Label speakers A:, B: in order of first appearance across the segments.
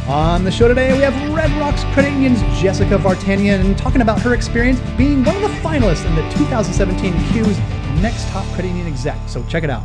A: On the show today, we have Red Rocks Credit Union's Jessica Vartanian talking about her experience being one of the finalists in the 2017 CUE's Next Top Credit Union Exec. So check it out.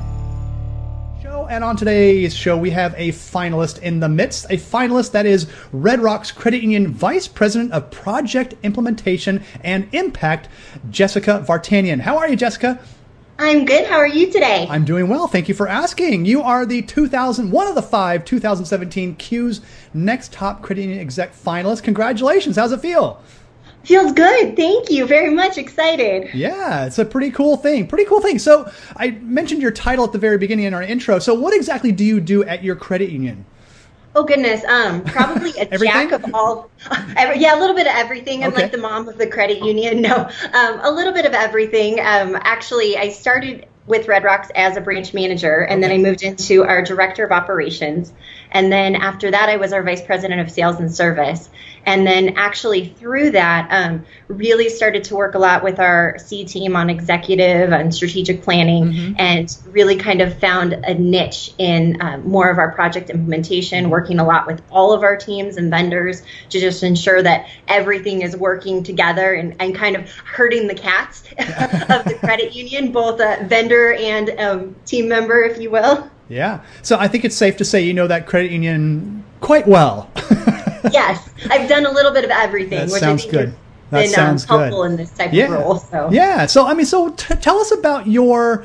A: And on today's show, we have a finalist in the midst, a finalist that is Red Rocks Credit Union Vice President of Project Implementation and Impact, Jessica Vartanian. How are you, Jessica?
B: I'm good. How are you today?
A: I'm doing well. Thank you for asking. You are the one of the 5 2017 CUE's Next Top Credit Union Exec finalists. Congratulations. How's it feel?
B: Feels good. Thank you. Very much excited.
A: Yeah, it's a pretty cool thing. So I mentioned your title at the very beginning in our intro. So what exactly do you do at your credit union?
B: Oh, goodness. Probably a jack of all. Yeah, a little bit of everything. I'm like the mom of the credit union. No, a little bit of everything. Actually, I started with Red Rocks as a branch manager, and then I moved into our director of operations. And then after that, I was our vice president of sales and service. And then actually through that, really started to work a lot with our C team on executive and strategic planning, and really kind of found a niche in more of our project implementation, working a lot with all of our teams and vendors to just ensure that everything is working together and kind of herding the cats of the credit union, both a vendor and team member, if you will.
A: Yeah. So I think it's safe to say you know that credit union quite well.
B: Yes. I've done a little bit of everything, which I think has been helpful in this type of role. So.
A: Yeah. So tell us about your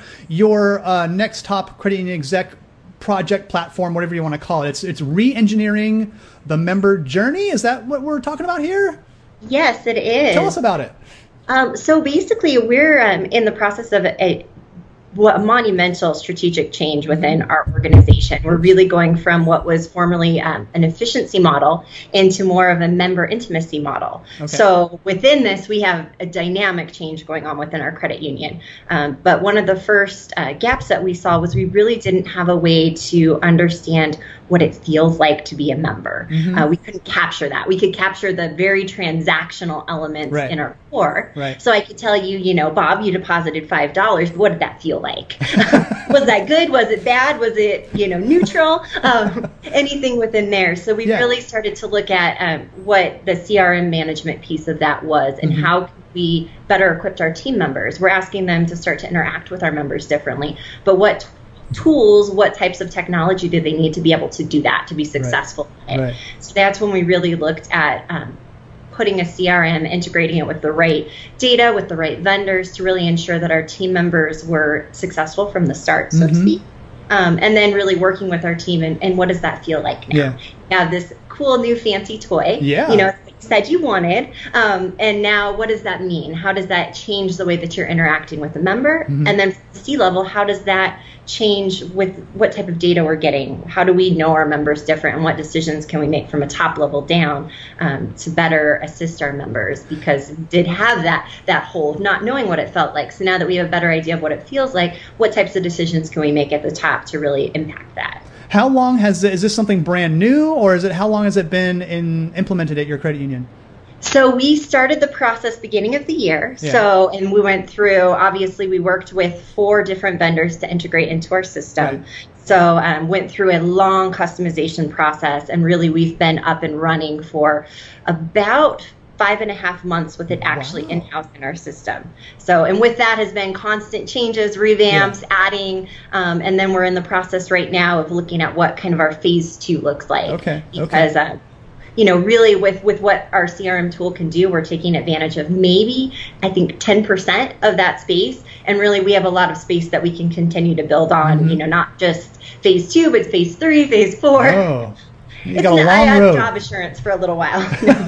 A: Next Top Credit Union Exec project platform, whatever you want to call it. It's re-engineering the member journey. Is that what we're talking about here?
B: Yes, it is.
A: Tell us about it.
B: So basically, we're in the process of a monumental strategic change within our organization. We're really going from what was formerly an efficiency model into more of a member intimacy model. Okay. So within this, we have a dynamic change going on within our credit union. But one of the first gaps that we saw was we really didn't have a way to understand what it feels like to be a member. We couldn't capture that. We could capture the very transactional elements in our core. Right. So I could tell you, Bob, you deposited $5. But what did that feel like? Was that good? Was it bad? Was it, neutral? Anything within there. So we really started to look at what the CRM management piece of that was and how we better equipped our team members. We're asking them to start to interact with our members differently. But what tools, what types of technology do they need to be able to do that, to be successful? Right. So that's when we really looked at putting a CRM, integrating it with the right data, with the right vendors to really ensure that our team members were successful from the start, so to speak. And then really working with our team and what does that feel like now? Yeah. Now this cool new fancy toy, you said you wanted, and now what does that mean? How does that change the way that you're interacting with the member? And then from the C level, how does that change with what type of data we're getting? How do we know our members different, and what decisions can we make from a top level down to better assist our members? Because we did have that hole of not knowing what it felt like. So now that we have a better idea of what it feels like, what types of decisions can we make at the top to really impact that?
A: How long is this something brand new, or how long has it been implemented at your credit union?
B: So we started the process beginning of the year. Yeah. And we went through, obviously we worked with 4 different vendors to integrate into our system. Right. So went through a long customization process, and really we've been up and running for about 5.5 months with it actually in-house in our system. So, and with that has been constant changes, revamps, adding, and then we're in the process right now of looking at what kind of our phase 2 looks like. Okay. Because, really with what our CRM tool can do, we're taking advantage of maybe, I think, 10% of that space. And really we have a lot of space that we can continue to build on, not just phase 2, but phase 3, phase 4.
A: Oh. You got a long road. I
B: had job assurance for a little while.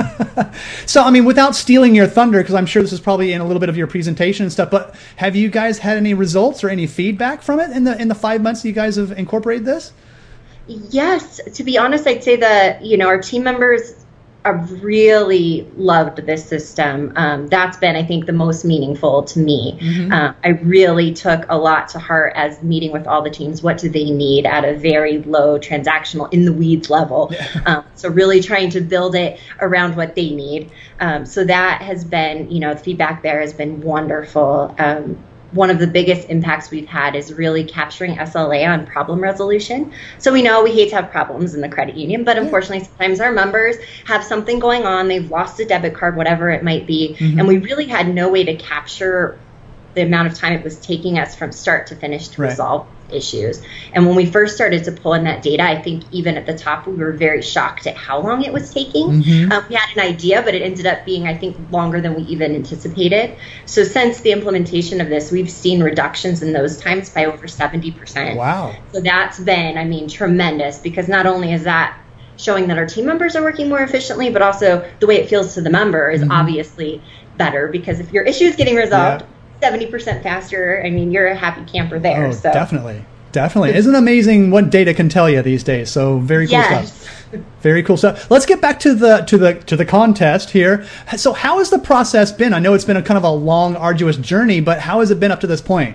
A: So, without stealing your thunder, because I'm sure this is probably in a little bit of your presentation and stuff, but have you guys had any results or any feedback from it in the 5 months you guys have incorporated this?
B: Yes. To be honest, I'd say that, our team members have really loved this system. That's been, I think, the most meaningful to me. I really took a lot to heart as meeting with all the teams. What do they need at a very low transactional, in the weeds level? So really trying to build it around what they need. So that has been, the feedback there has been wonderful. one of the biggest impacts we've had is really capturing SLA on problem resolution. So we know we hate to have problems in the credit union, but unfortunately sometimes our members have something going on, they've lost a debit card, whatever it might be, and we really had no way to capture the amount of time it was taking us from start to finish to resolve issues. And when we first started to pull in that data, I think even at the top, we were very shocked at how long it was taking. We had an idea, but it ended up being, I think, longer than we even anticipated. So since the implementation of this, we've seen reductions in those times by over 70%.
A: Wow.
B: So that's been, I mean, tremendous, because not only is that showing that our team members are working more efficiently, but also the way it feels to the member is obviously better, because if your issue is getting resolved 70% faster, I mean, you're a happy camper there.
A: Oh,
B: so
A: definitely. Isn't it amazing what data can tell you these days? So very cool stuff. Very cool stuff. Let's get back to the contest here. So how has the process been? I know it's been a kind of a long, arduous journey, but how has it been up to this point?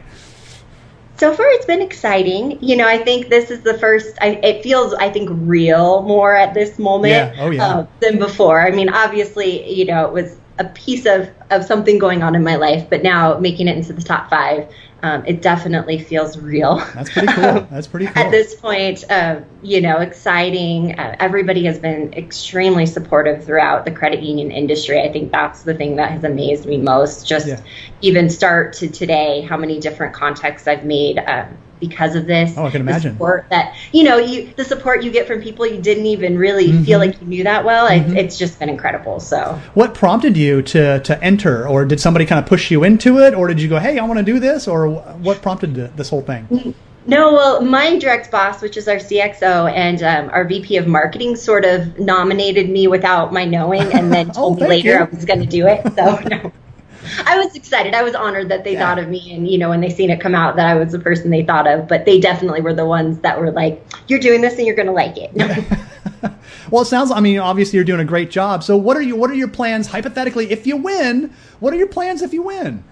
B: So far, it's been exciting. You know, I think this is the first, it feels, I think, real more at this moment than before. I mean, obviously, you know, it was a piece of something going on in my life, but now making it into the top 5, it definitely feels real.
A: That's pretty cool. That's pretty cool.
B: At this point, you know, exciting. Everybody has been extremely supportive throughout the credit union industry. I think that's the thing that has amazed me most. Just even start to today, how many different contacts I've made because of this.
A: Oh, I can imagine.
B: The support that, you know, the support you get from people you didn't even really feel like you knew that well. It's just been incredible. So
A: what prompted you to enter, or did somebody kind of push you into it, or did you go, hey, I want to do this, or what prompted this whole thing?
B: No, well, my direct boss, which is our CXO, and our VP of marketing sort of nominated me without my knowing, and then told me later I was going to do it. So no. I was excited. I was honored that they thought of me, and, you know, when they seen it come out, that I was the person they thought of, but they definitely were the ones that were like, you're doing this and you're going to like it.
A: Well, it sounds, I mean, obviously you're doing a great job. So what are your plans hypothetically if you win? What are your plans if you win?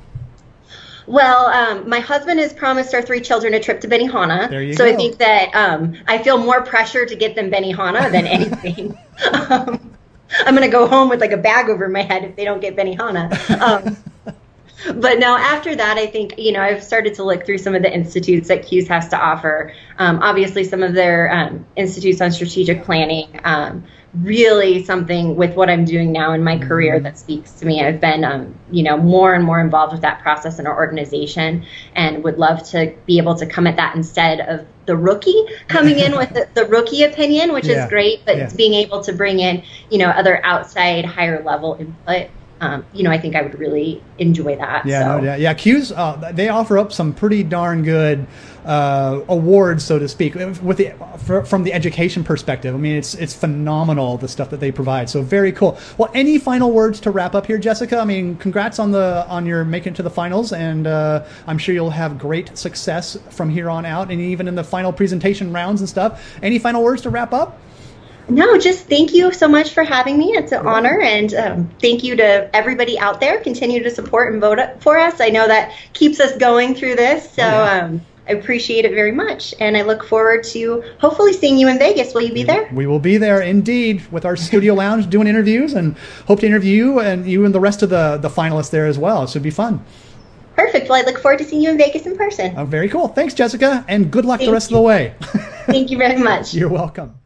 B: Well, my husband has promised our 3 children a trip to Benihana.
A: There you
B: go.
A: So
B: I think that I feel more pressure to get them Benihana than anything. I'm going to go home with like a bag over my head if they don't get Benihana. But no, after that, I think, you know, I've started to look through some of the institutes that CUES has to offer. Obviously, some of their institutes on strategic planning, really something with what I'm doing now in my career that speaks to me. I've been, you know, more and more involved with that process in our organization, and would love to be able to come at that instead of the rookie coming in with the rookie opinion, which is great, but it's being able to bring in, you know, other outside higher level input. You know, I think I would really enjoy that.
A: CUES, they offer up some pretty darn good awards, so to speak, from the education perspective. I mean, it's phenomenal, the stuff that they provide. So very cool. Well, any final words to wrap up here, Jessica? I mean, congrats on your making it to the finals, and I'm sure you'll have great success from here on out, and even in the final presentation rounds and stuff. Any final words to wrap up?
B: No, just thank you so much for having me. It's an honor, and thank you to everybody out there. Continue to support and vote for us. I know that keeps us going through this, so I appreciate it very much, and I look forward to hopefully seeing you in Vegas. Will you be there? We will be there indeed, with our studio lounge doing interviews, and hope to interview you and the rest of the finalists there as well. So it'd be fun. Perfect. Well, I look forward to seeing you in Vegas in person. Very cool. Thanks, Jessica, and good luck the rest of the way. Thank you very much. You're welcome.